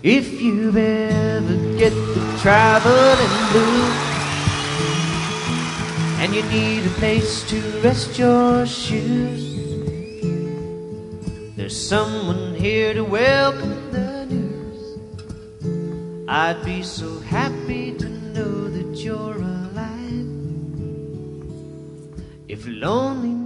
If you ever get the traveling blues and you need a place to rest your shoes, there's someone here to welcome the news. I'd be so happy to know that you're alive. If loneliness